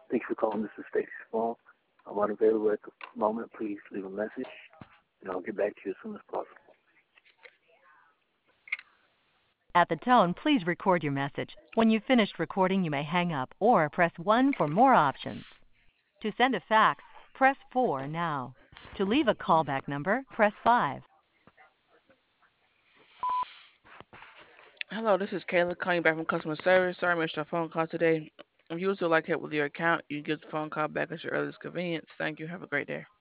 Thanks for calling. This is Stacy's phone. I'm unavailable at the moment. Please leave a message, and I'll get back to you as soon as possible. At the tone, please record your message. When you've finished recording, you may hang up or press 1 for more options. To send a fax, press 4 now. To leave a callback number, press 5. Hello, this is Kayla calling back from customer service. Sorry I missed your phone call today. If you would still like help with your account, you can give the phone call back at your earliest convenience. Thank you. Have a great day.